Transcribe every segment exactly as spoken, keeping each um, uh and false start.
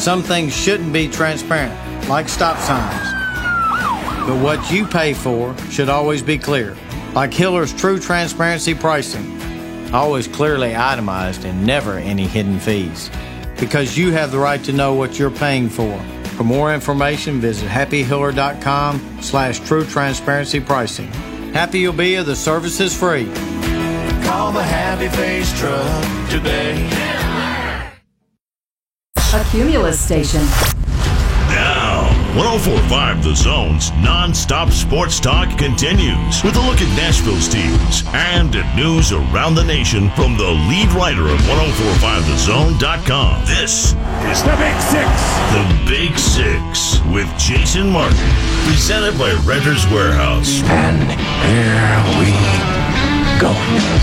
Some things shouldn't be transparent, like stop signs. But what you pay for should always be clear, like Hiller's True Transparency Pricing. Always clearly itemized and never any hidden fees. Because you have the right to know what you're paying for. For more information, visit happy hiller dot com slash true transparency pricing. Happy you'll be if the service is free. Call the Happy Face Truck today. A Cumulus station. Now, one oh four point five The Zone's non-stop sports talk continues with a look at Nashville's teams and news around the nation from the lead writer of one oh four point five the zone dot com. This is The Big Six. The Big Six with Jason Martin, presented by Renters Warehouse. And here we go.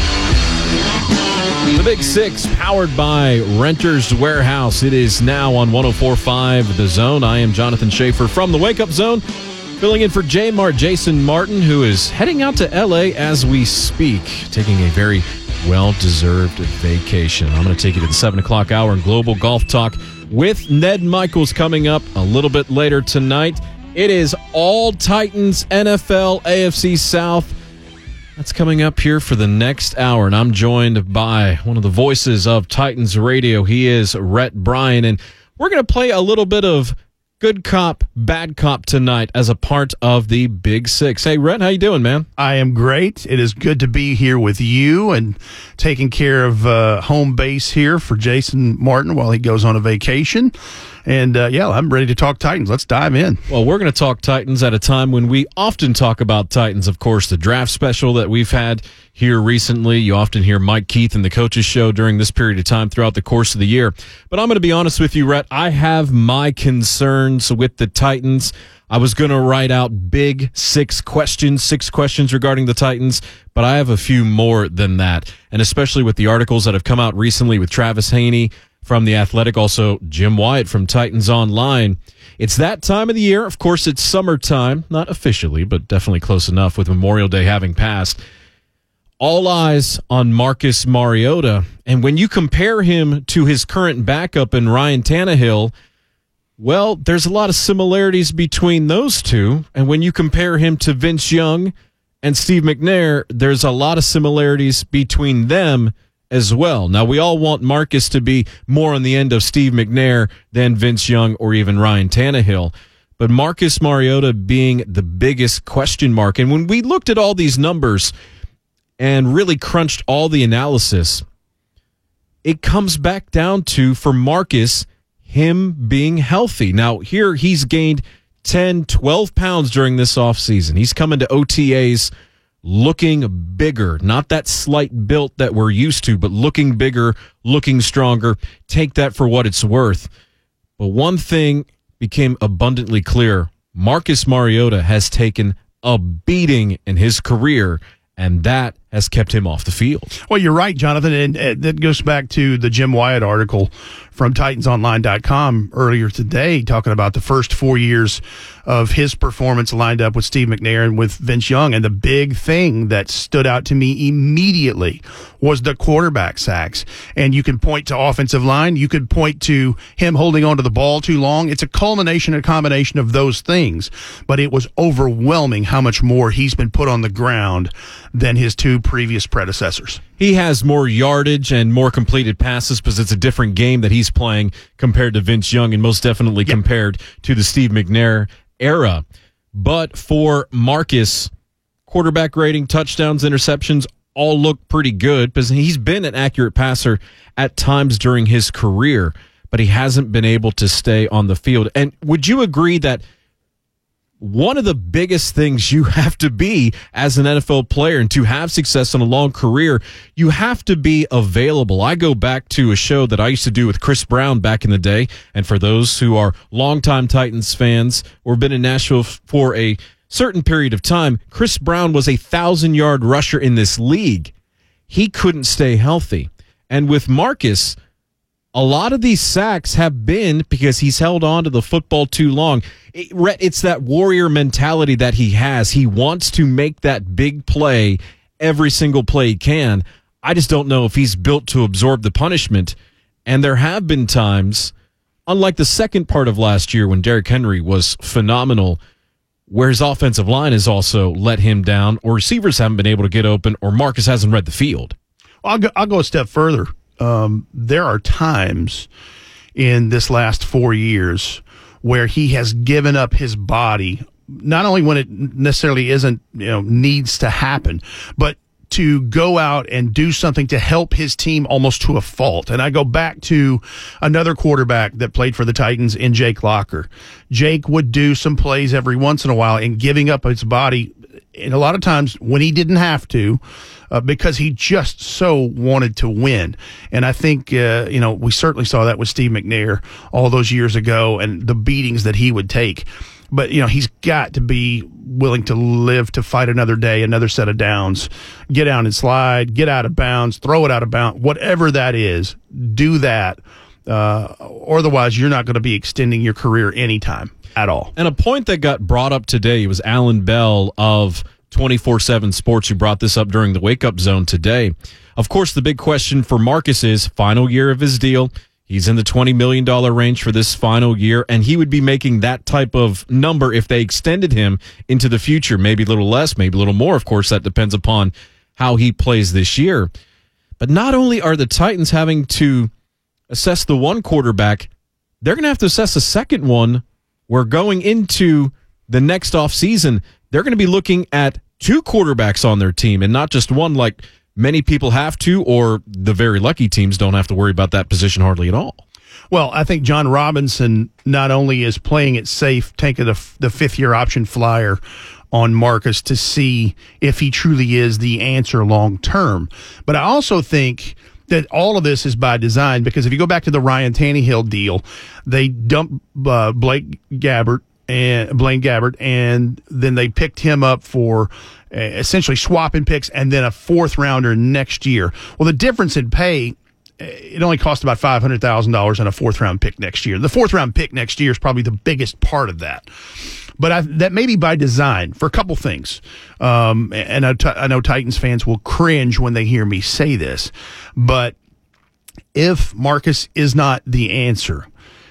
The Big Six, powered by Renters Warehouse. It is now on one oh four point five The Zone. I am Jonathan Schaefer from the Wake Up Zone, filling in for J Mart, Jason Martin, who is heading out to L A as we speak, taking a very well-deserved vacation. I'm going to take you to the seven o'clock hour in Global Golf Talk with Ned Michaels coming up a little bit later tonight. It is all Titans, N F L, A F C South. That's coming up here for the next hour, and I'm joined by one of the voices of Titans Radio. He is Rhett Bryan, and we're going to play a little bit of good cop, bad cop tonight as a part of the Big Six. Hey, Rhett, how you doing, man? I am great. It is good to be here with you and taking care of uh, home base here for Jason Martin while he goes on a vacation. And, uh, yeah, I'm ready to talk Titans. Let's dive in. Well, we're going to talk Titans at a time when we often talk about Titans. Of course, the draft special that we've had here recently. You often hear Mike Keith and the Coaches Show during this period of time throughout the course of the year. But I'm going to be honest with you, Rhett. I have my concerns with the Titans. I was going to write out big six questions, six questions regarding the Titans, but I have a few more than that. And especially with the articles that have come out recently with Travis Haney from The Athletic, also Jim Wyatt from Titans Online. It's that time of the year. Of course, it's summertime, not officially, but definitely close enough with Memorial Day having passed. All eyes on Marcus Mariota. And when you compare him to his current backup in Ryan Tannehill, well, there's a lot of similarities between those two. And when you compare him to Vince Young and Steve McNair, there's a lot of similarities between them as well. Now, we all want Marcus to be more on the end of Steve McNair than Vince Young or even Ryan Tannehill. But Marcus Mariota being the biggest question mark. And when we looked at all these numbers and really crunched all the analysis, it comes back down to, for Marcus, him being healthy. Now, here he's gained ten, twelve pounds during this offseason. He's coming to O T As looking bigger, not that slight built that we're used to, but looking bigger, looking stronger. Take that for what it's worth. But one thing became abundantly clear. Marcus Mariota has taken a beating in his career, and that has kept him off the field. Well, you're right, Jonathan, and uh, that goes back to the Jim Wyatt article from Titans Online dot com earlier today, talking about the first four years of his performance lined up with Steve McNair and with Vince Young. And the big thing that stood out to me immediately was the quarterback sacks. And you can point to offensive line. You could point to him holding onto the ball too long. It's a culmination, a combination of those things. But it was overwhelming how much more he's been put on the ground than his two previous predecessors. He has more yardage and more completed passes because it's a different game that he's playing compared to Vince Young, and most definitely yep. compared to the Steve McNair era. But for Marcus, quarterback rating, touchdowns, interceptions, all look pretty good because he's been an accurate passer at times during his career, but he hasn't been able to stay on the field. And would you agree that one of the biggest things you have to be as an N F L player and to have success in a long career, you have to be available? I go back to a show that I used to do with Chris Brown back in the day. And for those who are longtime Titans fans or been in Nashville for a certain period of time, Chris Brown was a thousand-yard rusher in this league. He couldn't stay healthy. And with Marcus, a lot of these sacks have been because he's held on to the football too long. It, it's that warrior mentality that he has. He wants to make that big play every single play he can. I just don't know if he's built to absorb the punishment. And there have been times, unlike the second part of last year when Derrick Henry was phenomenal, where his offensive line has also let him down, or receivers haven't been able to get open, or Marcus hasn't read the field. I'll go, I'll go a step further. Um, there are times in this last four years where he has given up his body, not only when it necessarily isn't, you know, needs to happen, but to go out and do something to help his team almost to a fault. And I go back to another quarterback that played for the Titans in Jake Locker. Jake would do some plays every once in a while in giving up his body, and a lot of times when he didn't have to, uh, because he just so wanted to win. And I think, uh, you know, we certainly saw that with Steve McNair all those years ago and the beatings that he would take. But, you know, he's got to be willing to live to fight another day, another set of downs, get down and slide, get out of bounds, throw it out of bounds, whatever that is, do that. Uh, or otherwise, you're not going to be extending your career anytime at all. And a point that got brought up today was Alan Bell of twenty-four seven Sports, who brought this up during the Wake Up Zone today. Of course, the big question for Marcus is final year of his deal. He's in the twenty million dollars range for this final year, and he would be making that type of number if they extended him into the future, maybe a little less, maybe a little more. Of course, that depends upon how he plays this year. But not only are the Titans having to assess the one quarterback, they're going to have to assess a second one. We're going into the next offseason. They're going to be looking at two quarterbacks on their team and not just one like many people have to, or the very lucky teams don't have to worry about that position hardly at all. Well, I think John Robinson not only is playing it safe, taking the, the fifth-year option flyer on Marcus to see if he truly is the answer long-term, but I also think that all of this is by design, because if you go back to the Ryan Tannehill deal, they dumped uh, Blake Gabbert and Blaine Gabbert, and then they picked him up for uh, essentially swapping picks and then a fourth rounder next year. Well, the difference in pay, it only cost about five hundred thousand dollars and a fourth round pick next year. The fourth round pick next year is probably the biggest part of that. But I, that may be by design for a couple things. Um, and I, t- I know Titans fans will cringe when they hear me say this, but if Marcus is not the answer,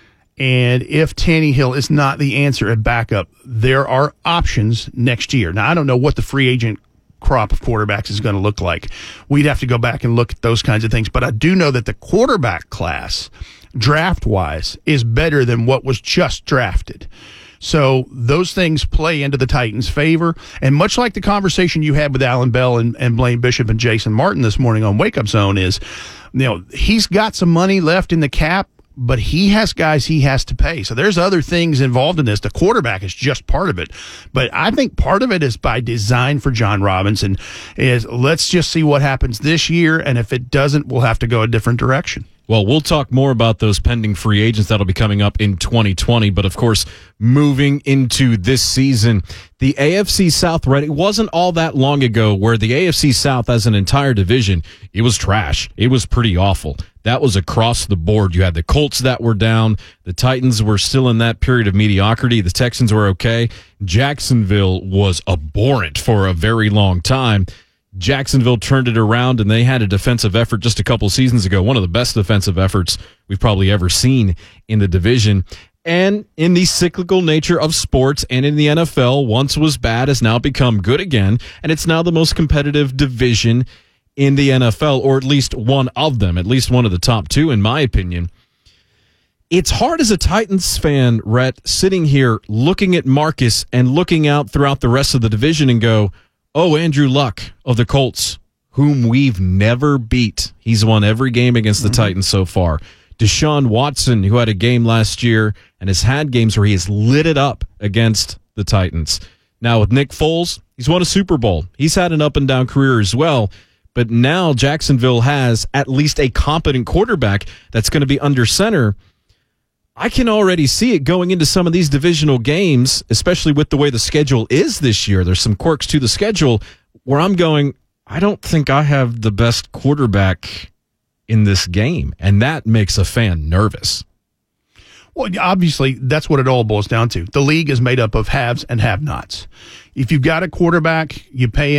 and if Tannehill is not the answer at backup, there are options next year. Now, I don't know what the free agent crop of quarterbacks is going to look like. We'd have to go back and look at those kinds of things. But I do know that the quarterback class, draft-wise, is better than what was just drafted. So those things play into the Titans' favor. And much like the conversation you had with Alan Bell and, and Blaine Bishop and Jason Martin this morning on Wake Up Zone is, you know, he's got some money left in the cap, but he has guys he has to pay. So there's other things involved in this. The quarterback is just part of it. But I think part of it is by design for John Robinson is let's just see what happens this year, and if it doesn't, we'll have to go a different direction. Well, we'll talk more about those pending free agents that'll be coming up in twenty twenty. But, of course, moving into this season, the A F C South, right, it wasn't all that long ago where the A F C South as an entire division, it was trash. It was pretty awful. That was across the board. You had the Colts that were down. The Titans were still in that period of mediocrity. The Texans were okay. Jacksonville was abhorrent for a very long time. Jacksonville turned it around, and they had a defensive effort just a couple seasons ago, one of the best defensive efforts we've probably ever seen in the division. And in the cyclical nature of sports and in the N F L, once was bad has now become good again, and it's now the most competitive division in the N F L, or at least one of them, at least one of the top two, in my opinion. It's hard as a Titans fan, Rhett, sitting here looking at Marcus and looking out throughout the rest of the division and go, oh, Andrew Luck of the Colts, whom we've never beat. He's won every game against the mm-hmm. Titans so far. Deshaun Watson, who had a game last year and has had games where he has lit it up against the Titans. Now with Nick Foles, he's won a Super Bowl. He's had an up-and-down career as well. But now Jacksonville has at least a competent quarterback that's going to be under center. I can already see it going into some of these divisional games, especially with the way the schedule is this year. There's some quirks to the schedule where I'm going, I don't think I have the best quarterback in this game. And that makes a fan nervous. Well, obviously, that's what it all boils down to. The league is made up of haves and have-nots. If you've got a quarterback, you pay him,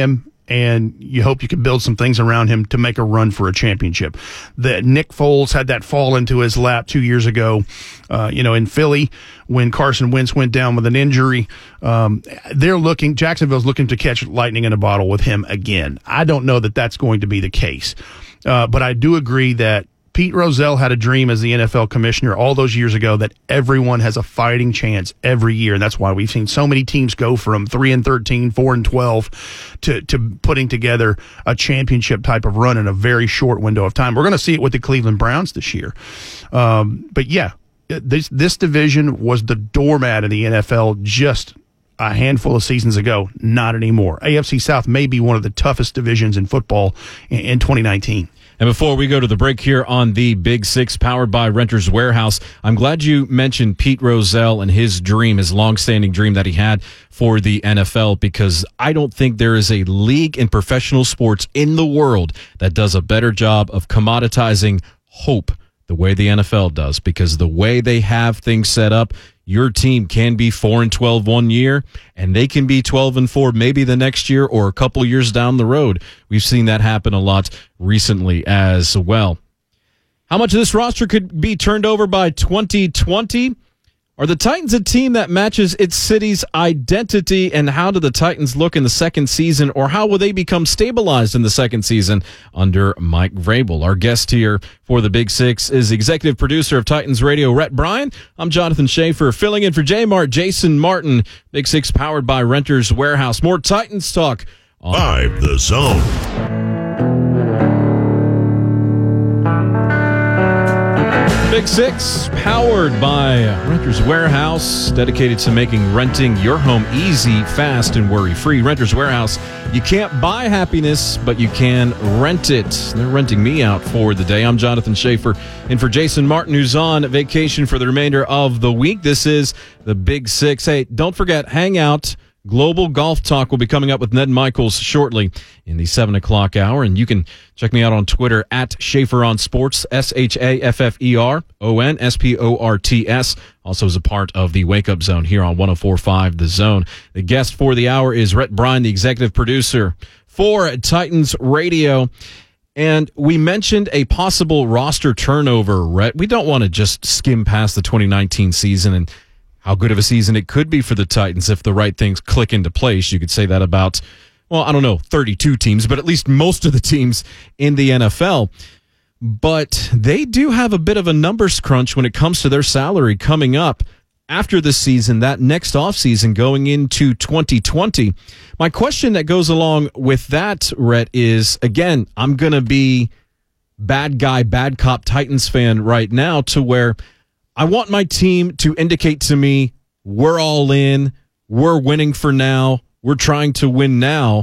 and you hope you can build some things around him to make a run for a championship. That Nick Foles had that fall into his lap two years ago, uh, you know, in Philly when Carson Wentz went down with an injury. Um, they're looking, Jacksonville's looking to catch lightning in a bottle with him again. I don't know that that's going to be the case, uh, but I do agree that Pete Rozelle had a dream as the N F L commissioner all those years ago that everyone has a fighting chance every year, and that's why we've seen so many teams go from three and thirteen, four and twelve to to putting together a championship type of run in a very short window of time. We're going to see it with the Cleveland Browns this year, um, but yeah, this this division was the doormat of the N F L just a handful of seasons ago. Not anymore. A F C South may be one of the toughest divisions in football in, in twenty nineteen. And before we go to the break here on the Big Six, powered by Renters Warehouse, I'm glad you mentioned Pete Rozelle and his dream, his longstanding dream that he had for the N F L, because I don't think there is a league in professional sports in the world that does a better job of commoditizing hope the way the N F L does, because the way they have things set up, your team can be four and twelve one year, and they can be twelve and four maybe the next year or a couple years down the road. We've seen that happen a lot recently as well. How much of this roster could be turned over by twenty twenty? Are the Titans a team that matches its city's identity, and how do the Titans look in the second season, or how will they become stabilized in the second season under Mike Vrabel? Our guest here for the Big Six is executive producer of Titans Radio, Rhett Bryan. I'm Jonathan Schaefer, filling in for J-Mart, Jason Martin. Big Six powered by Renters Warehouse. More Titans talk on Five the Zone. Big Six, powered by Renters Warehouse, dedicated to making renting your home easy, fast, and worry-free. Renters Warehouse, you can't buy happiness, but you can rent it. They're renting me out for the day. I'm Jonathan Schaefer, and for Jason Martin, who's on vacation for the remainder of the week, this is the Big Six. Hey, don't forget, hang out. Global Golf Talk will be coming up with Ned Michaels shortly in the seven o'clock hour, and you can check me out on Twitter at Schaefer on Sports, S H A F F E R O N S P O R T S, also as a part of the Wake Up Zone here on one oh four point five The Zone. The guest for the hour is Rhett Bryan, the executive producer for Titans Radio. And we mentioned a possible roster turnover, Rhett. We don't want to just skim past the twenty nineteen season and how good of a season it could be for the Titans if the right things click into place. You could say that about, well, I don't know, thirty-two teams, but at least most of the teams in the N F L. But they do have a bit of a numbers crunch when it comes to their salary coming up after the season, that next offseason going into twenty twenty. My question that goes along with that, Rhett, is, again, I'm going to be bad guy, bad cop Titans fan right now, to where I want my team to indicate to me we're all in, we're winning for now, we're trying to win now.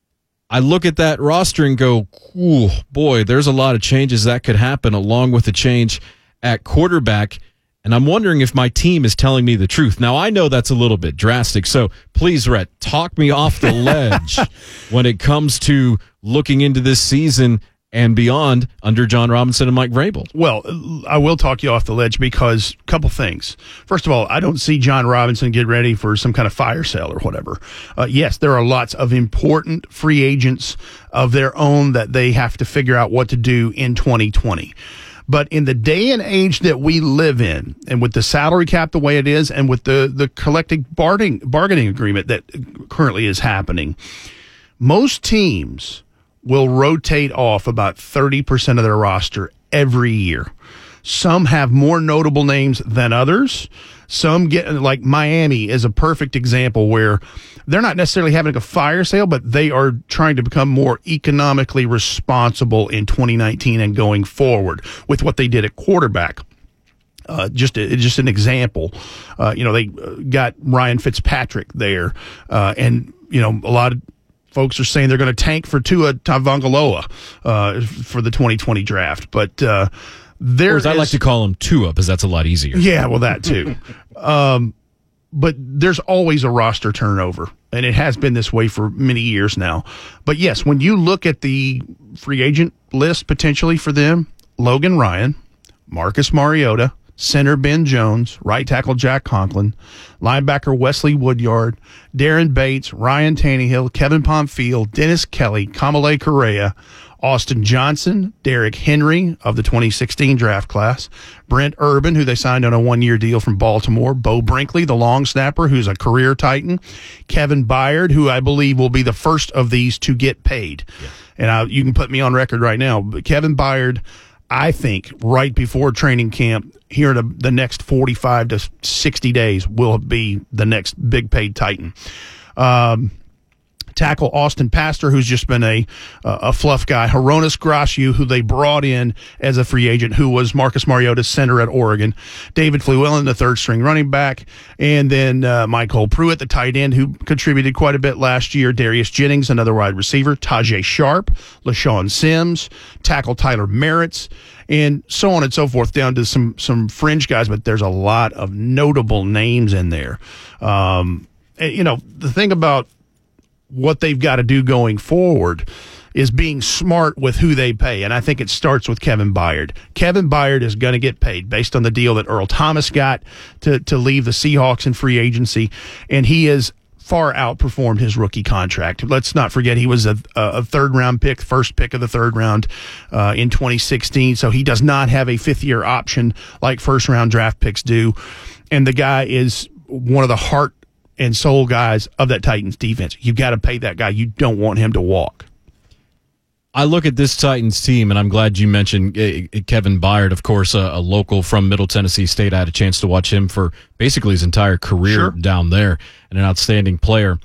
I look at that roster and go, ooh, boy, there's a lot of changes that could happen along with the change at quarterback. And I'm wondering if my team is telling me the truth. Now, I know that's a little bit drastic, so please, Rhett, talk me off the ledge when it comes to looking into this season and beyond under John Robinson and Mike Vrabel. Well, I will talk you off the ledge because a couple things. First of all, I don't see John Robinson get ready for some kind of fire sale or whatever. Uh, yes, there are lots of important free agents of their own that they have to figure out what to do in twenty twenty. But in the day and age that we live in, and with the salary cap the way it is, and with the, the collective bargaining, bargaining agreement that currently is happening, most teams will rotate off about thirty percent of their roster every year. Some have more notable names than others. Some get, like Miami is a perfect example where they're not necessarily having a fire sale, but they are trying to become more economically responsible in twenty nineteen and going forward with what they did at quarterback. Uh, just a, just an example. Uh, you know, they got Ryan Fitzpatrick there, uh, and, you know, a lot of folks are saying they're going to tank for Tua Tagovailoa uh, for the twenty twenty draft, but uh, there. Or as I like to call him, Tua, because that's a lot easier. Yeah, well, that too. um, but there's always a roster turnover, and it has been this way for many years now. But yes, when you look at the free agent list potentially for them, Logan Ryan, Marcus Mariota, center Ben Jones, right tackle Jack Conklin, linebacker Wesley Woodyard, Darren Bates, Ryan Tannehill, Kevin Pomfield, Dennis Kelly, Kamale Correa, Austin Johnson, Derrick Henry of the twenty sixteen draft class, Brent Urban, who they signed on a one-year deal from Baltimore, Bo Brinkley, the long snapper, who's a career Titan, Kevin Byard, who I believe will be the first of these to get paid. Yeah. And I, you can put me on record right now, but Kevin Byard, I think right before training camp, here in the, the next forty-five to sixty days, will be the next big paid Titan. Um, Tackle Austin Pastor, who's just been a uh, a fluff guy. Hronis Graciu, who they brought in as a free agent, who was Marcus Mariota's center at Oregon. David Fluellen, the third string running back. And then uh, Michael Pruitt, the tight end, who contributed quite a bit last year. Darius Jennings, another wide receiver. Tajay Sharp, LaShawn Sims, tackle Tyler Merritz, and so on and so forth, down to some, some fringe guys. But there's a lot of notable names in there. Um, and, you know, the thing about what they've got to do going forward is being smart with who they pay. And I think it starts with Kevin Byard. Kevin Byard is going to get paid based on the deal that Earl Thomas got to, to leave the Seahawks in free agency. And he has far outperformed his rookie contract. Let's not forget he was a, a third round pick, first pick of the third round uh, in twenty sixteen. So he does not have a fifth year option like first round draft picks do. And the guy is one of the heart and soul guys of that Titans defense. You've got to pay that guy. You don't want him to walk. I look at this Titans team, and I'm glad you mentioned uh, Kevin Byard, of course, a, a local from Middle Tennessee State. I had a chance to watch him for basically his entire career Sure. down there, and an outstanding player.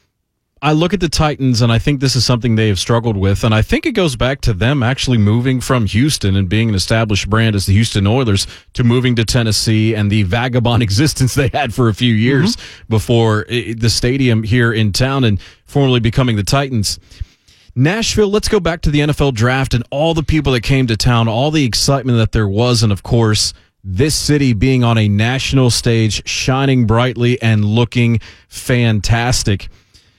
I look at the Titans, and I think this is something they have struggled with, and I think it goes back to them actually moving from Houston and being an established brand as the Houston Oilers to moving to Tennessee and the vagabond existence they had for a few years mm-hmm. before it, the stadium here in town and formally becoming the Titans. Nashville, let's go back to the N F L draft and all the people that came to town, all the excitement that there was, and of course, this city being on a national stage, shining brightly and looking fantastic.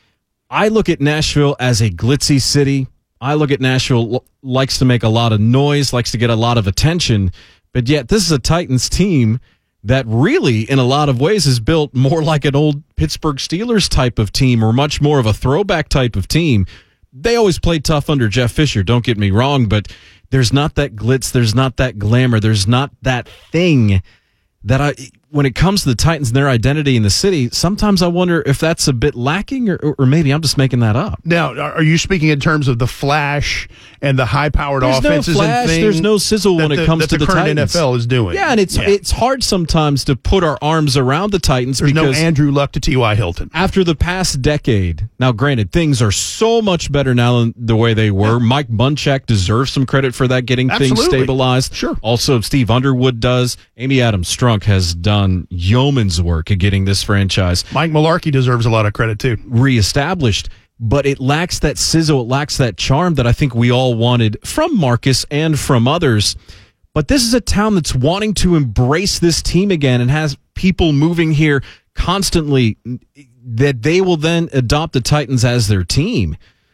I look at Nashville as a glitzy city. I look at Nashville l- likes to make a lot of noise, likes to get a lot of attention, but yet this is a Titans team that really, in a lot of ways, is built more like an old Pittsburgh Steelers type of team or much more of a throwback type of team. They always played tough under Jeff Fisher, don't get me wrong, but there's not that glitz, there's not that glamour, there's not that thing that I... When it comes to the Titans and their identity in the city, sometimes I wonder if that's a bit lacking, or, or maybe I'm just making that up. Now, are you speaking in terms of the flash and the high-powered there's offenses no flash, and things? There's no sizzle when the, it comes that to the, the current Titans. N F L is doing. Yeah, and it's yeah. it's hard sometimes to put our arms around the Titans There's because no Andrew Luck to T Y. Hilton. After the past decade, now granted, things are so much better now than the way they were. Yeah. Mike Munchak deserves some credit for that, getting Absolutely. things stabilized. Sure. Also, Steve Underwood does. Amy Adams Strunk has done yeoman's work at getting this franchise. Mike Mularkey deserves a lot of credit, too. Reestablished. But it lacks that sizzle, it lacks that charm that I think we all wanted from Marcus and from others. But this is a town that's wanting to embrace this team again and has people moving here constantly that they will then adopt the Titans as their team.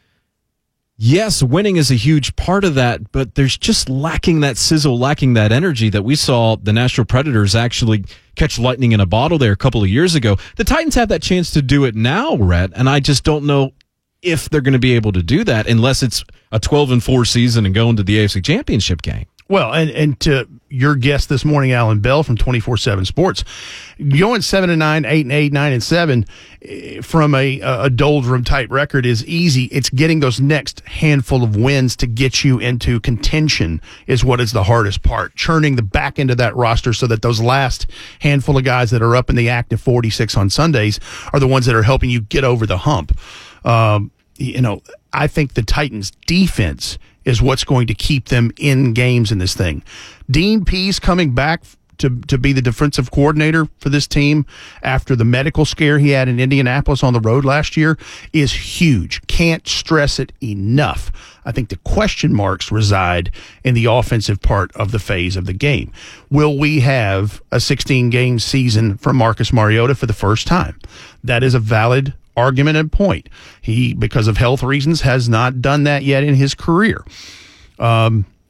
Yes, winning is a huge part of that, but there's just lacking that sizzle, lacking that energy that we saw the Nashville Predators actually catch lightning in a bottle there a couple of years ago. The Titans have that chance to do it now, Rhett, and I just don't know if they're going to be able to do that unless it's a twelve and four season and going to the A F C Championship game. Well, and, and to your guest this morning, Alan Bell from twenty-four seven Sports, going seven and nine, eight and eight, nine and seven from a a doldrum type record is easy. It's getting those next handful of wins to get you into contention is what is the hardest part. Churning the back end of that roster so that those last handful of guys that are up in the active forty-six on Sundays are the ones that are helping you get over the hump. Um, you know, I think the Titans' defense is what's going to keep them in games in this thing. Dean Pease coming back to, to be the defensive coordinator for this team after the medical scare he had in Indianapolis on the road last year is huge. Can't stress it enough. I think the question marks reside in the offensive part of the phase of the game. Will we have a sixteen-game season from Marcus Mariota for the first time? That is a valid argument and point. He, because of health reasons, has not done that yet in his career. Um,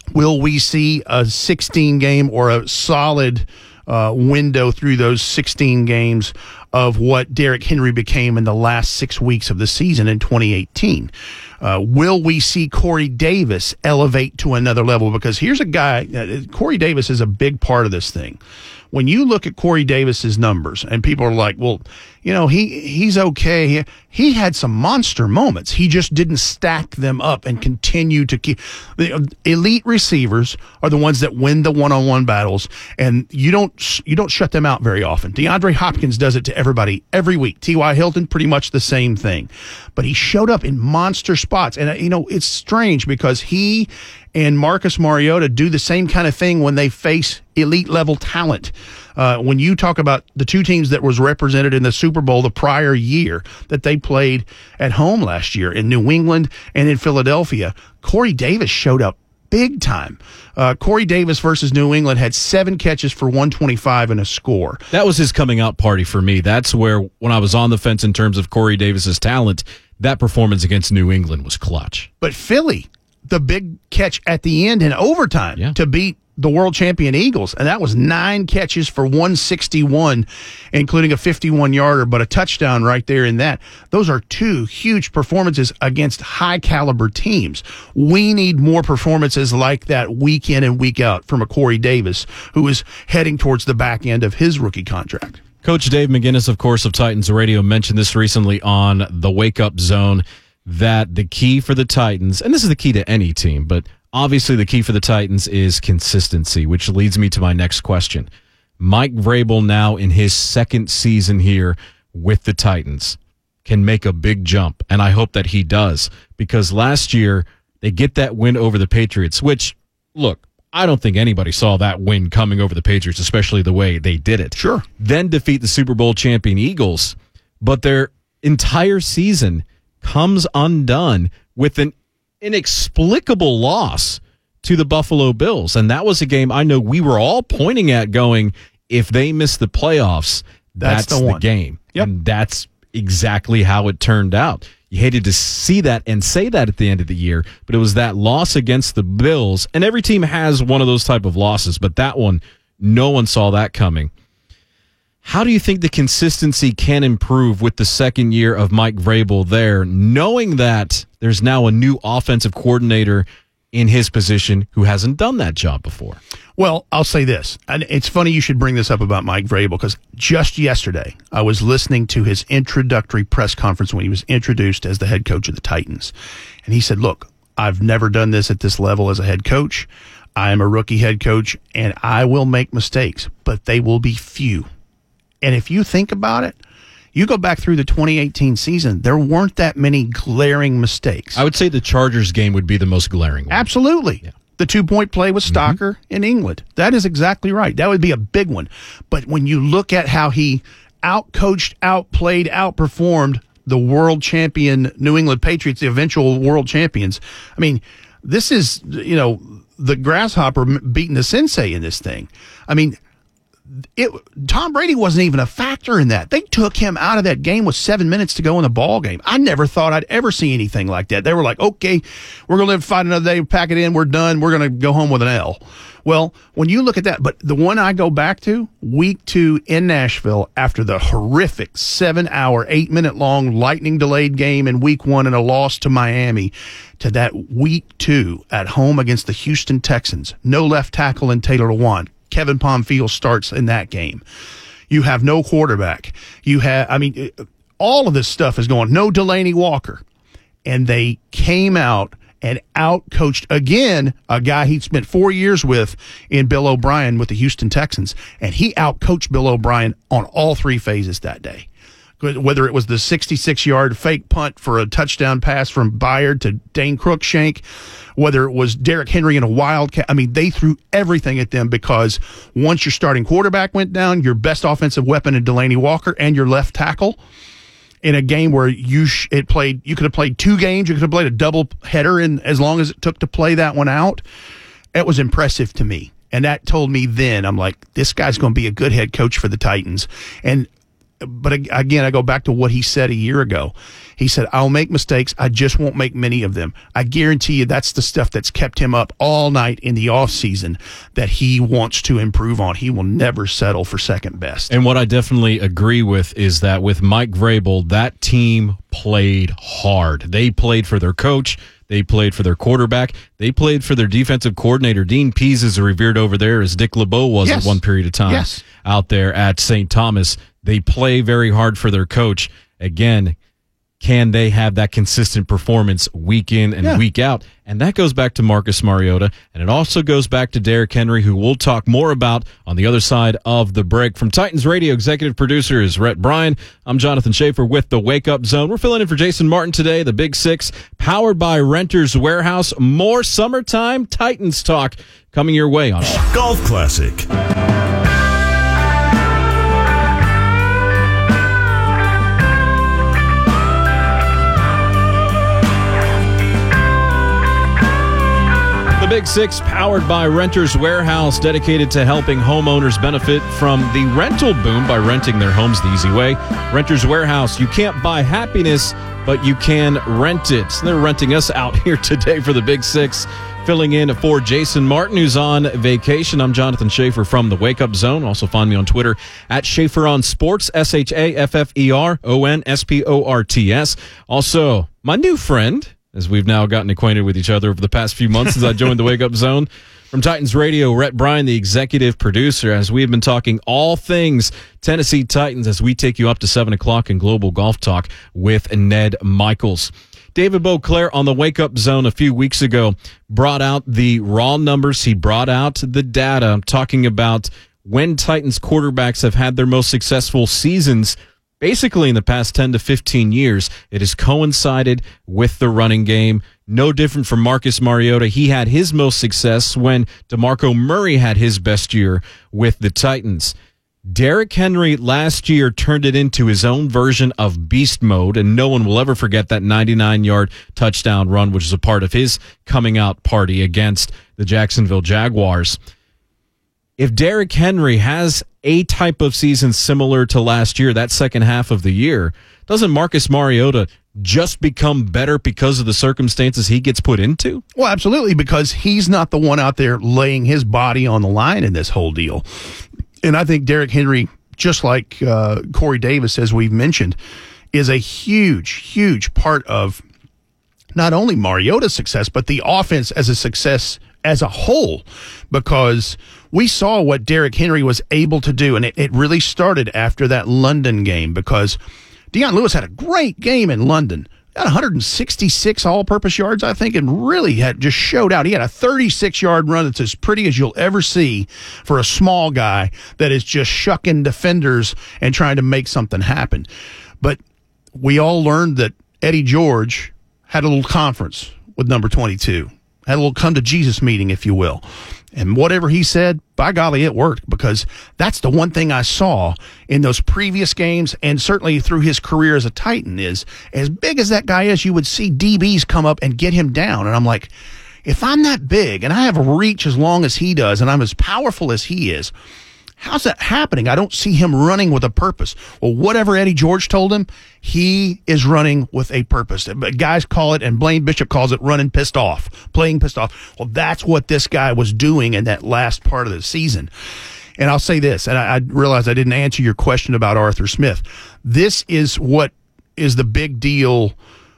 Will we see a sixteen game or a solid uh, window through those sixteen games of what Derrick Henry became in the last six weeks of the season in twenty eighteen? Uh, will we see Corey Davis elevate to another level? Because here's a guy, uh, Corey Davis is a big part of this thing. When you look at Corey Davis's numbers, and people are like, well, you know, he he's okay. He, he had some monster moments. He just didn't stack them up and continue to keep. The elite receivers are the ones that win the one-on-one battles, and you don't you don't shut them out very often. DeAndre Hopkins does it to everybody every week. T Y. Hilton, pretty much the same thing. But he showed up in monster spots, and, uh, you know, it's strange because he and Marcus Mariota do the same kind of thing when they face elite level talent. Uh, when you talk about the two teams that was represented in the Super Bowl the prior year that they played at home last year in New England and in Philadelphia, Corey Davis showed up big time. Uh, Corey Davis versus New England had seven catches for one twenty-five and a score. That was his coming out party for me. That's where, when I was on the fence in terms of Corey Davis's talent, that performance against New England was clutch. But Philly, the big catch at the end in overtime yeah. to beat the world champion Eagles, and that was nine catches for one sixty-one, including a fifty-one yarder, but a touchdown right there in that. Those are two huge performances against high-caliber teams. We need more performances like that week in and week out from a Corey Davis, who is heading towards the back end of his rookie contract. Coach Dave McGinnis, of course, of Titans Radio, mentioned this recently on the Wake Up Zone, that the key for the Titans, and this is the key to any team, but obviously the key for the Titans is consistency, which leads me to my next question. Mike Vrabel, now in his second season here with the Titans, can make a big jump, and I hope that he does, because last year they get that win over the Patriots, which, look, I don't think anybody saw that win coming over the Patriots, especially the way they did it. Sure. Then defeat the Super Bowl champion Eagles, but their entire season comes undone with an inexplicable loss to the Buffalo Bills. And that was a game I know we were all pointing at going, if they miss the playoffs, that's, that's the, the game. Yep. And that's exactly how it turned out. You hated to see that and say that at the end of the year, but it was that loss against the Bills, and every team has one of those type of losses, but that one, no one saw that coming. How do you think the consistency can improve with the second year of Mike Vrabel there, knowing that there's now a new offensive coordinator in his position who hasn't done that job before? Well, I'll say this, and it's funny you should bring this up about Mike Vrabel, because just yesterday I was listening to his introductory press conference when he was introduced as the head coach of the Titans, and he said, look, I've never done this at this level as a head coach. I am a rookie head coach, and I will make mistakes, but they will be few. And if you think about it, you go back through the twenty eighteen season, there weren't that many glaring mistakes. I would say the Chargers game would be the most glaring one. Absolutely. Yeah. The two-point play with Stalker mm-hmm. in England. That is exactly right. That would be a big one. But when you look at how he outcoached, outplayed, outperformed the world champion New England Patriots, the eventual world champions, I mean, this is, you know, the grasshopper beating the sensei in this thing. I mean, It, Tom Brady wasn't even a factor in that. They took him out of that game with seven minutes to go in the ball game. I never thought I'd ever see anything like that. They were like, okay, we're going to live, fight another day, pack it in, we're done, we're going to go home with an L. Well, when you look at that, but the one I go back to, week two in Nashville, after the horrific seven-hour, eight-minute-long lightning-delayed game in week one and a loss to Miami, to that week two at home against the Houston Texans, no left tackle in Taylor Lewan. Kevin Pomfield starts in that game. You have no quarterback. You have, I mean, all of this stuff is going, no Delaney Walker. And they came out and out-coached, again, a guy he'd spent four years with in Bill O'Brien with the Houston Texans. And he out-coached Bill O'Brien on all three phases that day. Whether it was the sixty-six-yard fake punt for a touchdown pass from Byard to Dane Cruikshank, whether it was Derrick Henry in a wildcat. I mean, they threw everything at them because once your starting quarterback went down, your best offensive weapon in Delaney Walker, and your left tackle, in a game where you sh- it played, you could have played two games, you could have played a double header, and as long as it took to play that one out, it was impressive to me. And that told me then, I'm like, this guy's going to be a good head coach for the Titans. And but again, I go back to what he said a year ago. He said, I'll make mistakes. I just won't make many of them. I guarantee you that's the stuff that's kept him up all night in the offseason that he wants to improve on. He will never settle for second best. And what I definitely agree with is that with Mike Vrabel, that team played hard. They played for their coach. They played for their quarterback. They played for their defensive coordinator. Dean Pease is revered over there as Dick LeBeau was yes. at one period of time yes. out there at Saint Thomas. They play very hard for their coach. Again, can they have that consistent performance week in and yeah. week out? And that goes back to Marcus Mariota, and it also goes back to Derrick Henry, who we'll talk more about on the other side of the break. From Titans Radio, executive producer is Rhett Bryan. I'm Jonathan Schaefer with the Wake Up Zone. We're filling in for Jason Martin today, the Big Six, powered by Renters Warehouse. More summertime Titans talk coming your way on Golf Classic. The Big Six, powered by Renters Warehouse, dedicated to helping homeowners benefit from the rental boom by renting their homes the easy way. Renters Warehouse, you can't buy happiness, but you can rent it. They're renting us out here today for the Big Six, filling in for Jason Martin, who's on vacation. I'm Jonathan Schaefer from the Wake Up Zone. Also find me on Twitter at Schaefer on Sports, S H A F F E R O N S P O R T S. Also, my new friend, as we've now gotten acquainted with each other over the past few months since I joined the Wake Up Zone. From Titans Radio, Rhett Bryan, the executive producer, as we have been talking all things Tennessee Titans as we take you up to seven o'clock in Global Golf Talk with Ned Michaels. David Beauclair on the Wake Up Zone a few weeks ago brought out the raw numbers. He brought out the data talking about when Titans quarterbacks have had their most successful seasons. Basically, in the past ten to fifteen years, it has coincided with the running game. No different from Marcus Mariota. He had his most success when DeMarco Murray had his best year with the Titans. Derrick Henry last year turned it into his own version of beast mode, and no one will ever forget that ninety-nine-yard touchdown run, which is a part of his coming out party against the Jacksonville Jaguars. If Derrick Henry has a type of season similar to last year, that second half of the year, doesn't Marcus Mariota just become better because of the circumstances he gets put into? Well, absolutely, because he's not the one out there laying his body on the line in this whole deal. And I think Derrick Henry, just like uh, Corey Davis, as we've mentioned, is a huge, huge part of not only Mariota's success, but the offense as a success as a whole, because we saw what Derrick Henry was able to do, and it, it really started after that London game, because Deion Lewis had a great game in London. Got one hundred sixty-six all-purpose yards, I think, and really had just showed out. He had a thirty-six-yard run that's as pretty as you'll ever see for a small guy that is just shucking defenders and trying to make something happen. But we all learned that Eddie George had a little conference with number twenty-two. Had a little come-to-Jesus meeting, if you will. And whatever he said, by golly, it worked, because that's the one thing I saw in those previous games, and certainly through his career as a Titan, is as big as that guy is, you would see D Bs come up and get him down. And I'm like, if I'm that big and I have a reach as long as he does and I'm as powerful as he is, how's that happening? I don't see him running with a purpose. Well, whatever Eddie George told him, he is running with a purpose. Guys call it, and Blaine Bishop calls it, running pissed off, playing pissed off. Well, that's what this guy was doing in that last part of the season. And I'll say this, and I, I realize I didn't answer your question about Arthur Smith. This is what is the big deal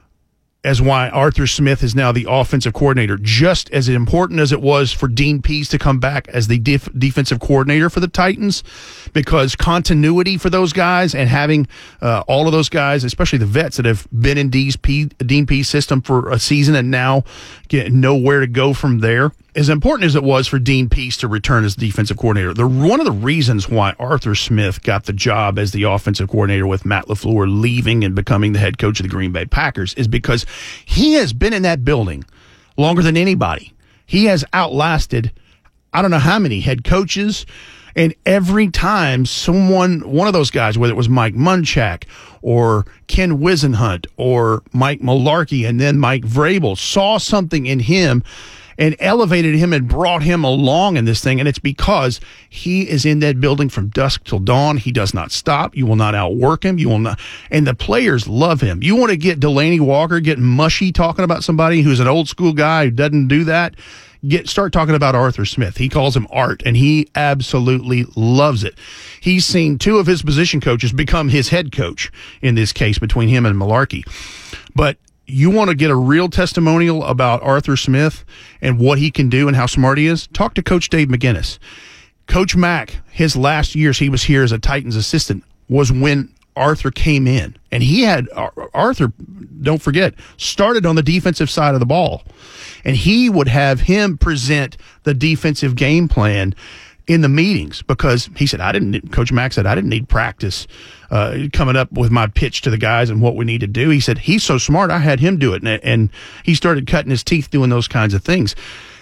as why Arthur Smith is now the offensive coordinator, just as important as it was for Dean Pease to come back as the def- defensive coordinator for the Titans, because continuity for those guys and having uh, all of those guys, especially the vets that have been in Dean's P- Dean Pease system for a season and now get, know where to go from there, as important as it was for Dean Pease to return as defensive coordinator. The, one of the reasons why Arthur Smith got the job as the offensive coordinator with Matt LaFleur leaving and becoming the head coach of the Green Bay Packers is because he has been in that building longer than anybody. He has outlasted, I don't know how many head coaches, and every time someone, one of those guys, whether it was Mike Munchak or Ken Wisenhunt or Mike Mularkey and then Mike Vrabel, saw something in him and elevated him and brought him along in this thing. And it's because he is in that building from dusk till dawn. He does not stop. You will not outwork him. You will not. And the players love him. You want to get Delaney Walker getting mushy talking about somebody who's an old school guy who doesn't do that? Get start talking about Arthur Smith. He calls him Art, and he absolutely loves it. He's seen two of his position coaches become his head coach in this case between him and Malarkey. But you want to get a real testimonial about Arthur Smith and what he can do and how smart he is? Talk to Coach Dave McGinnis. Coach Mack, his last years he was here as a Titans assistant was when Arthur came in. And he had, Arthur, don't forget, started on the defensive side of the ball. And he would have him present the defensive game plan in the meetings because he said, I didn't, Coach Mack said, I didn't need practice uh, coming up with my pitch to the guys and what we need to do. He said, he's so smart, I had him do it. And, and he started cutting his teeth doing those kinds of things.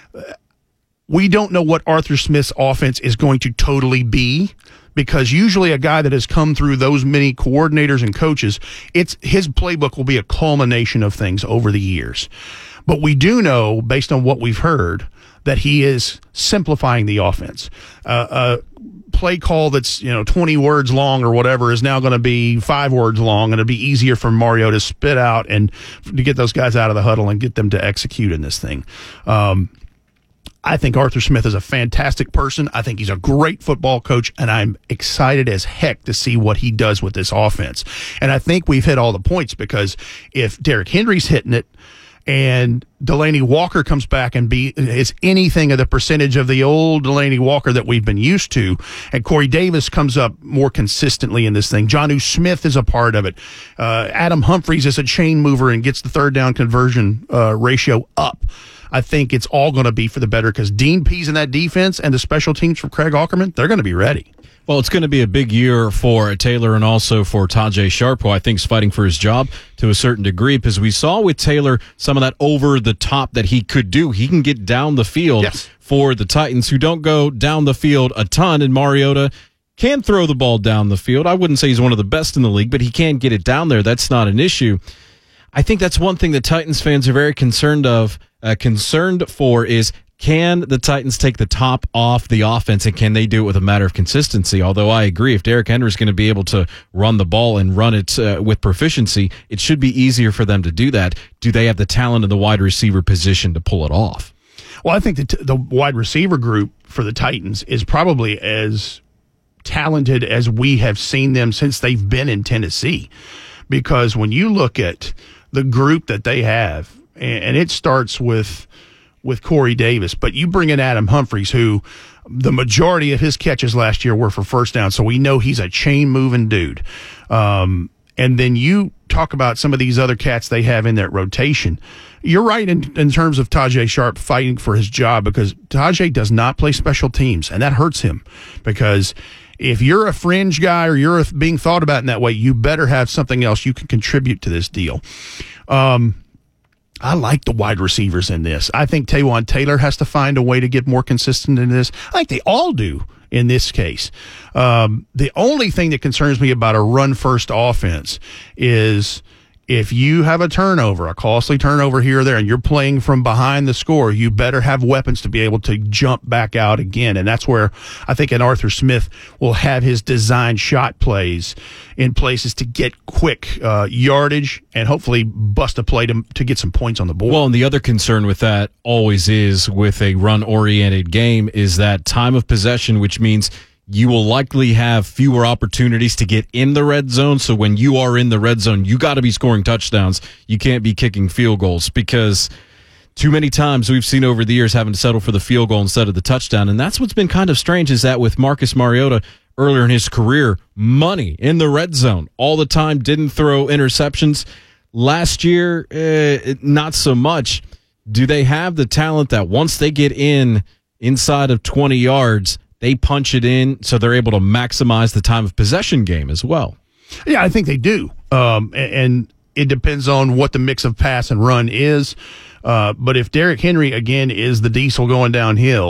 We don't know what Arthur Smith's offense is going to totally be because usually a guy that has come through those many coordinators and coaches, it's his playbook will be a culmination of things over the years. But we do know, based on what we've heard, that he is simplifying the offense. Uh, a play call that's you know twenty words long or whatever is now going to be five words long, and it'll be easier for Mario to spit out and to get those guys out of the huddle and get them to execute in this thing. Um, I think Arthur Smith is a fantastic person. I think he's a great football coach, and I'm excited as heck to see what he does with this offense. And I think we've hit all the points because if Derrick Henry's hitting it, and Delaney Walker comes back and be is anything of the percentage of the old Delaney Walker that we've been used to, and Corey Davis comes up more consistently in this thing. Jonnu Smith is a part of it. Uh, Adam Humphries is a chain mover and gets the third down conversion uh, ratio up. I think it's all going to be for the better because Dean Pease in that defense and the special teams from Craig Aukerman, they're going to be ready. Well, it's going to be a big year for Taylor and also for Tajay Sharp, who I think is fighting for his job to a certain degree, because we saw with Taylor some of that over the top that he could do. He can get down the field yes. for the Titans, who don't go down the field a ton, and Mariota can throw the ball down the field. I wouldn't say he's one of the best in the league, but he can get it down there. That's not an issue. I think that's one thing that Titans fans are very concerned of, uh, concerned for is, can the Titans take the top off the offense, and can they do it with a matter of consistency? Although I agree, if Derrick Henry is going to be able to run the ball and run it uh, with proficiency, it should be easier for them to do that. Do they have the talent in the wide receiver position to pull it off? Well, I think that the wide receiver group for the Titans is probably as talented as we have seen them since they've been in Tennessee. Because when you look at the group that they have, and it starts with with Corey Davis, but you bring in Adam Humphries, who the majority of his catches last year were for first down, so we know he's a chain-moving dude. Um, and then you talk about some of these other cats they have in that rotation. You're right in, in terms of Tajay Sharp fighting for his job, because Tajay does not play special teams, and that hurts him because if you're a fringe guy or you're being thought about in that way, you better have something else you can contribute to this deal. Um I like the wide receivers in this. I think Taywan Taylor has to find a way to get more consistent in this. I think they all do in this case. Um, the only thing that concerns me about a run-first offense is if you have a turnover, a costly turnover here or there, and you're playing from behind the score, you better have weapons to be able to jump back out again. And that's where I think an Arthur Smith will have his design shot plays in places to get quick uh, yardage and hopefully bust a play to, to get some points on the board. Well, and the other concern with that always is with a run-oriented game is that time of possession, which means you will likely have fewer opportunities to get in the red zone. So when you are in the red zone, you got to be scoring touchdowns. You can't be kicking field goals because too many times we've seen over the years having to settle for the field goal instead of the touchdown. And that's what's been kind of strange is that with Marcus Mariota earlier in his career, money in the red zone all the time, didn't throw interceptions. Last year, eh, not so much. Do they have the talent that once they get in inside of twenty yards, they punch it in so they're able to maximize the time of possession game as well? Yeah, I think they do. Um, and, and it depends on what the mix of pass and run is. Uh, but if Derrick Henry, again, is the diesel going downhill,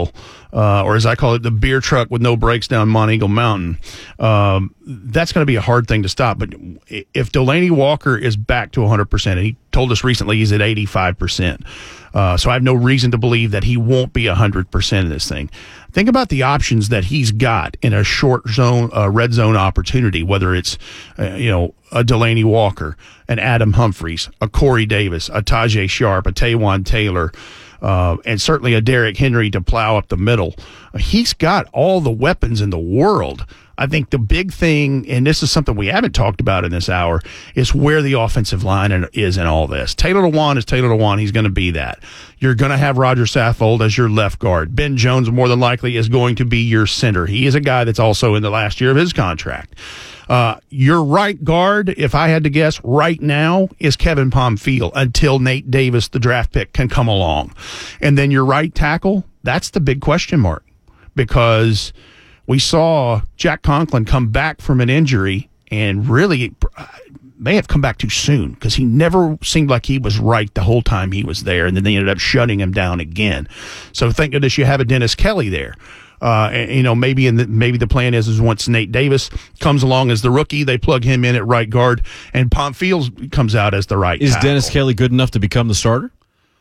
uh, or as I call it, the beer truck with no brakes down Mont Eagle Mountain, um, that's going to be a hard thing to stop. But if Delanie Walker is back to one hundred percent, and he told us recently he's at eighty-five percent, uh, so I have no reason to believe that he won't be one hundred percent in this thing. Think about the options that he's got in a short zone, uh, red zone opportunity, whether it's, uh, you know, a Delanie Walker, an Adam Humphries, a Corey Davis, a Tajay Sharp, a Taywan Taylor, uh, and certainly a Derrick Henry to plow up the middle. He's got all the weapons in the world. I think the big thing, and this is something we haven't talked about in this hour, is where the offensive line is in all this. Taylor Lewan is Taylor Lewan. He's going to be that. You're going to have Roger Saffold as your left guard. Ben Jones, more than likely, is going to be your center. He is a guy that's also in the last year of his contract. Uh, your right guard, if I had to guess, right now is Kevin Pomfield until Nate Davis, the draft pick, can come along. And then your right tackle, that's the big question mark, because we saw Jack Conklin come back from an injury and really may have come back too soon, because he never seemed like he was right the whole time he was there, and then they ended up shutting him down again. So thank goodness you have a Dennis Kelly there. Uh, and, you know, maybe in the, maybe the plan is, is once Nate Davis comes along as the rookie, they plug him in at right guard, and Pomfield comes out as the right Is tackle. Dennis Kelly good enough to become the starter?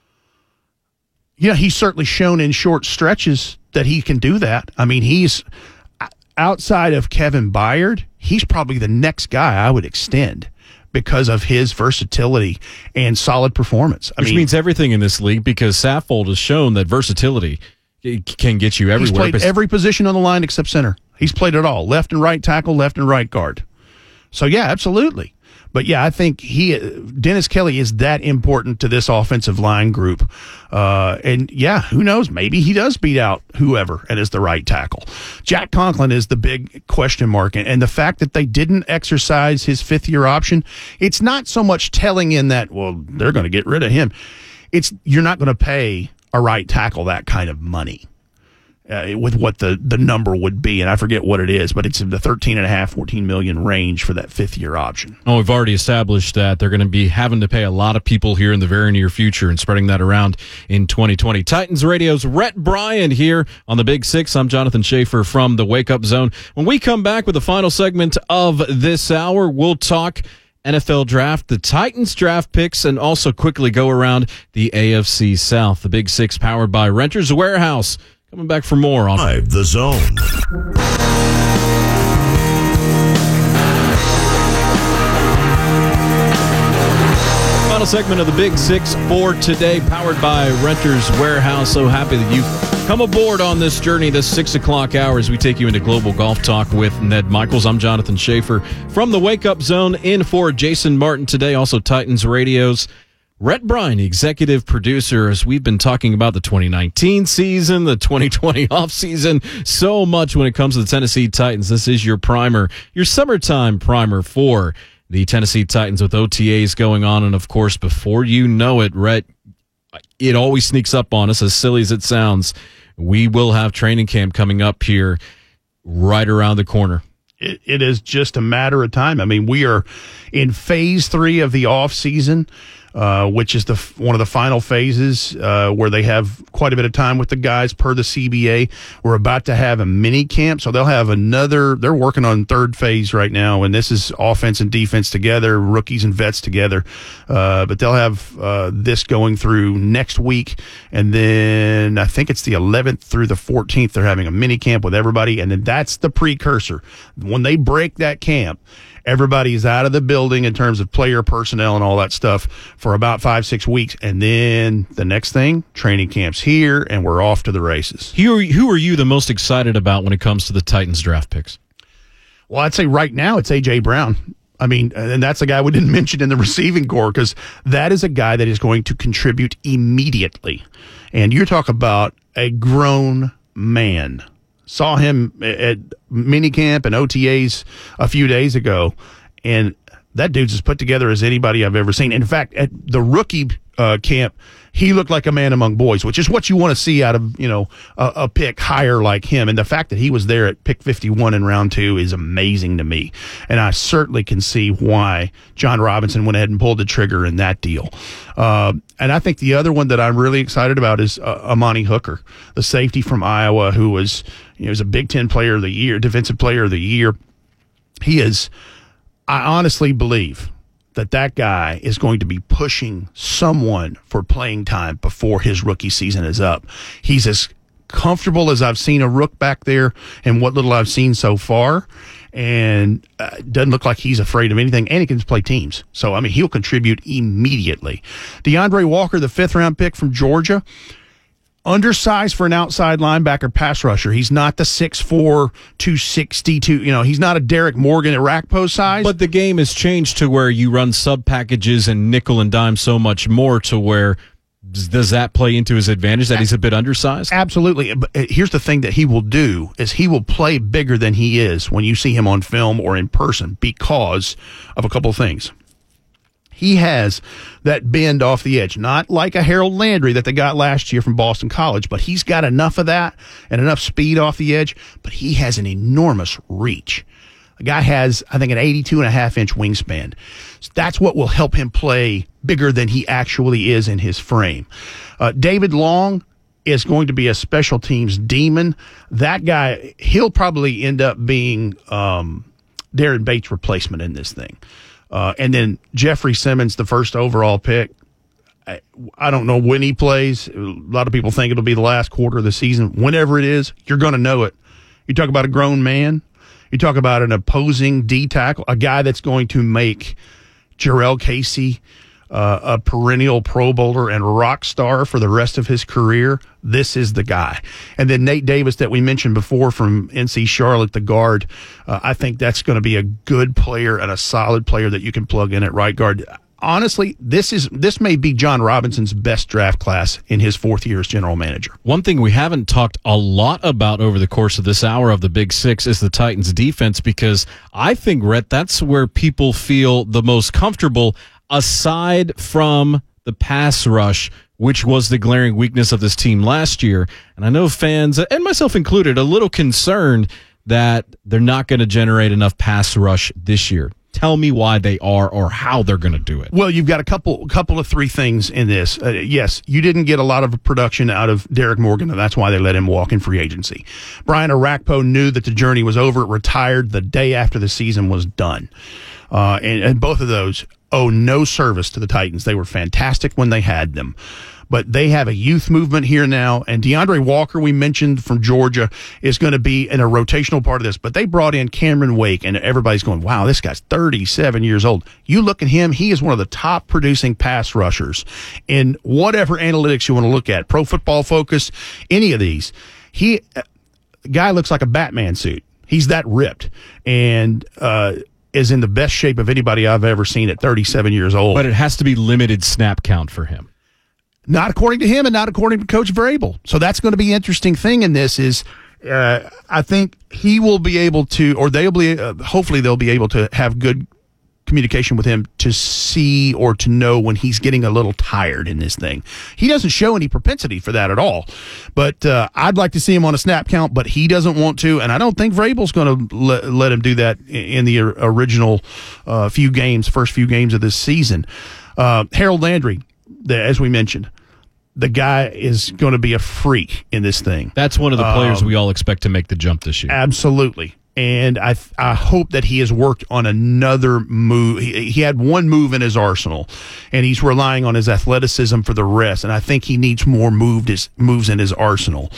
Yeah, he's certainly shown in short stretches that he can do that. I mean, he's outside of Kevin Byard, he's probably the next guy I would extend because of his versatility and solid performance. I Which mean, means everything in this league, because Saffold has shown that versatility can get you everywhere. he's played every position on the line except center. He's played it all. Left and right tackle, left and right guard. So, yeah, absolutely. But, yeah, I think he Dennis Kelly is that important to this offensive line group. Uh, and, yeah, who knows? Maybe he does beat out whoever and is the right tackle. Jack Conklin is the big question mark. And, and the fact that they didn't exercise his fifth-year option, it's not so much telling in that, well, they're going to get rid of him. It's you're not going to pay a right tackle that kind of money. Uh, with what the, the number would be, and I forget what it is, but it's in the thirteen and a half, fourteen million range for that fifth year option. Oh, we've already established that they're going to be having to pay a lot of people here in the very near future and spreading that around in twenty twenty. Titans Radio's Rhett Bryan here on the Big Six. I'm Jonathan Schaefer from the Wake Up Zone. When we come back with the final segment of this hour, we'll talk N F L draft, the Titans draft picks, and also quickly go around the A F C South. The Big Six powered by Renters Warehouse. Coming back for more on Live the Zone. Final segment of the Big Six for today, powered by Renters Warehouse. So happy that you've come aboard on this journey, this six o'clock hour, as we take you into Global Golf Talk with Ned Michaels. I'm Jonathan Schaefer from the Wake Up Zone, in for Jason Martin today. Also Titans Radio's Rhett Bryan, executive producer, as we've been talking about the twenty nineteen season, the twenty twenty offseason, so much when it comes to the Tennessee Titans. This is your primer, your summertime primer for the Tennessee Titans, with O T As going on. And, of course, before you know it, Rhett, it always sneaks up on us, as silly as it sounds. We will have training camp coming up here right around the corner. It, it is just a matter of time. I mean, we are in phase three of the offseason. Uh, which is the one of the final phases uh, where they have quite a bit of time with the guys per the C B A. We're about to have a mini camp, so they'll have another. They're working on third phase right now, and this is offense and defense together, rookies and vets together. Uh, but they'll have uh, this going through next week, and then I think it's the eleventh through the fourteenth. They're having a mini camp with everybody, and then that's the precursor. When they break that camp, everybody's out of the building in terms of player personnel and all that stuff for about five, six weeks. And then the next thing, training camp's here, and we're off to the races. Who are, who are you the most excited about when it comes to the Titans draft picks? Well, I'd say right now it's A J. Brown. I mean, and that's a guy we didn't mention in the receiving corps, because that is a guy that is going to contribute immediately. And you talk about a grown man. Saw him at minicamp and O T As a few days ago, and that dude's as put together as anybody I've ever seen. In fact, at the rookie uh, camp, he looked like a man among boys, which is what you want to see out of, you know, a, a pick higher like him. And the fact that he was there at pick fifty-one in round two is amazing to me. And I certainly can see why John Robinson went ahead and pulled the trigger in that deal. Uh, and I think the other one that I'm really excited about is uh, Amani Hooker, the safety from Iowa, who was, you know, was a Big Ten Player of the Year, Defensive Player of the Year. He is, I honestly believe that that guy is going to be pushing someone for playing time before his rookie season is up. He's as comfortable as I've seen a rook back there and what little I've seen so far, and uh, doesn't look like he's afraid of anything, and he can play teams. So, I mean, he'll contribute immediately. DeAndre Walker, the fifth-round pick from Georgia, undersized for an outside linebacker pass rusher. He's not the six four, two sixty-two, you know, he's not a Derek Morgan at rack post size. But the game has changed to where you run sub packages and nickel and dime so much more to where does that play into his advantage that he's a bit undersized? Absolutely. But here's the thing that he will do is he will play bigger than he is when you see him on film or in person because of a couple of things. He has that bend off the edge, not like a Harold Landry that they got last year from Boston College, but he's got enough of that and enough speed off the edge, but he has an enormous reach. The guy has, I think, an eighty-two and a half inch wingspan. So that's what will help him play bigger than he actually is in his frame. Uh, David Long is going to be a special teams demon. That guy, he'll probably end up being um, Darren Bates' replacement in this thing. Uh, and then Jeffrey Simmons, the first overall pick. I, I don't know when he plays. A lot of people think it'll be the last quarter of the season. Whenever it is, you're going to know it. You talk about a grown man. You talk about an opposing D tackle, a guy that's going to make Jarrell Casey uh, a perennial Pro Bowler and rock star for the rest of his career. This is the guy. And then Nate Davis that we mentioned before from N C Charlotte, the guard. Uh, I think that's going to be a good player and a solid player that you can plug in at right guard. Honestly, this is this may be John Robinson's best draft class in his fourth year as general manager. One thing we haven't talked a lot about over the course of this hour of the Big Six is the Titans' defense, because I think, Rhett, that's where people feel the most comfortable, aside from the pass rush, which was the glaring weakness of this team last year. And I know fans, and myself included, a little concerned that they're not going to generate enough pass rush this year. Tell me why they are or how they're going to do it. Well, you've got a couple couple of three things in this. Uh, yes, you didn't get a lot of production out of Derek Morgan, and that's why they let him walk in free agency. Brian Orakpo knew that the journey was over, retired the day after the season was done. Uh, and, and both of those owe no service to the Titans. They were fantastic when they had them. But they have a youth movement here now, and DeAndre Walker, we mentioned from Georgia, is going to be in a rotational part of this. But they brought in Cameron Wake, and everybody's going, wow, this guy's thirty-seven years old. You look at him, he is one of the top producing pass rushers in whatever analytics you want to look at, Pro Football Focus, any of these. He, the guy looks like a Batman suit. He's that ripped, and uh, is in the best shape of anybody I've ever seen at thirty-seven years old. But it has to be limited snap count for him. Not according to him and not according to Coach Vrabel. So that's going to be an interesting thing in this is uh, I think he will be able to, or they'll be, uh, hopefully they'll be able to have good communication with him to see or to know when he's getting a little tired in this thing. He doesn't show any propensity for that at all. But uh, I'd like to see him on a snap count, but he doesn't want to, and I don't think Vrabel's going to let, let him do that in the original uh, few games, first few games of this season. Uh, Harold Landry, the, as we mentioned, the guy is going to be a freak in this thing. That's one of the players um, we all expect to make the jump this year. Absolutely. And I I hope that he has worked on another move. He, he had one move in his arsenal, and he's relying on his athleticism for the rest. And I think he needs more moved his, moves in his arsenal.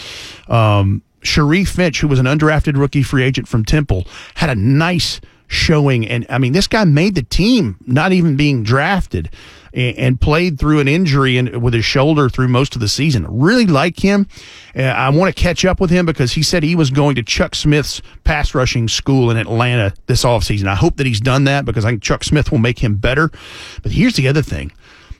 Um, Sharif Finch, who was an undrafted rookie free agent from Temple, had a nice showing. And, I mean, this guy made the team, not even being drafted, and, and played through an injury and with his shoulder through most of the season. Really like him. Uh, I want to catch up with him because he said he was going to Chuck Smith's pass rushing school in Atlanta this offseason. I hope that he's done that because I think Chuck Smith will make him better. But here's the other thing.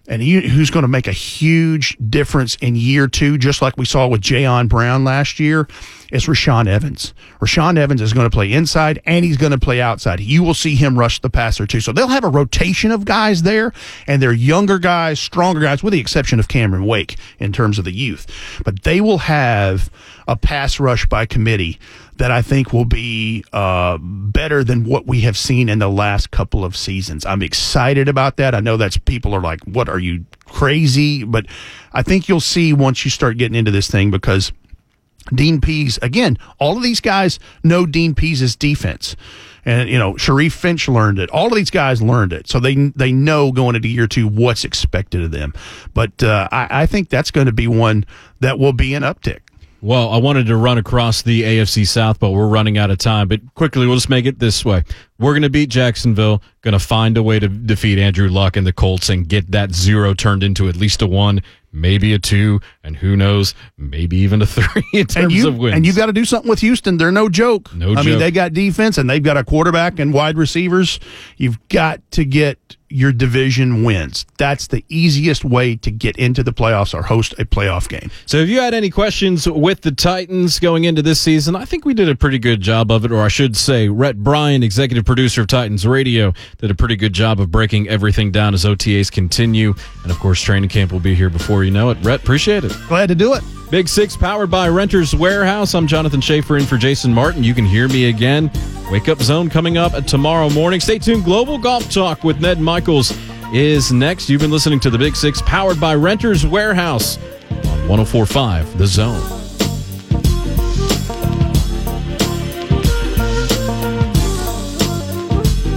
and he, who's going to make a huge difference in year two, just like we saw with Jayon Brown last year, is Rashaan Evans. Rashaan Evans is going to play inside, and he's going to play outside. You will see him rush the passer, too. So they'll have a rotation of guys there, and they're younger guys, stronger guys, with the exception of Cameron Wake in terms of the youth. But they will have a pass rush by committee that I think will be uh, better than what we have seen in the last couple of seasons. I'm excited about that. I know that's people are like, what, are you crazy? But I think you'll see once you start getting into this thing, because Dean Pease, again, all of these guys know Dean Pease's defense. And, you know, Sharif Finch learned it. All of these guys learned it. So they they know going into year two what's expected of them. But uh, I, I think that's going to be one that will be an uptick. Well, I wanted to run across the A F C South, but we're running out of time. But quickly, we'll just make it this way. We're going to beat Jacksonville, going to find a way to defeat Andrew Luck and the Colts and get that zero turned into at least a one, maybe a two, and who knows, maybe even a three in terms and you, of wins. And you've got to do something with Houston. They're no joke. No I joke. mean, they got defense, and they've got a quarterback and wide receivers. You've got to get your division wins. That's the easiest way to get into the playoffs or host a playoff game. So if you had any questions with the Titans going into this season, I think we did a pretty good job of it, or I should say Rhett Bryan, executive producer of Titans Radio, did a pretty good job of breaking everything down as O T As continue. And, of course, training camp will be here before you know it. Rhett, appreciate it. Glad to do it. Big Six powered by Renters Warehouse. I'm Jonathan Schaefer in for Jason Martin. You can hear me again. Wake Up Zone coming up tomorrow morning. Stay tuned. Global Golf Talk with Ned Michaels is next. You've been listening to the Big Six powered by Renters Warehouse on one oh four point five The Zone.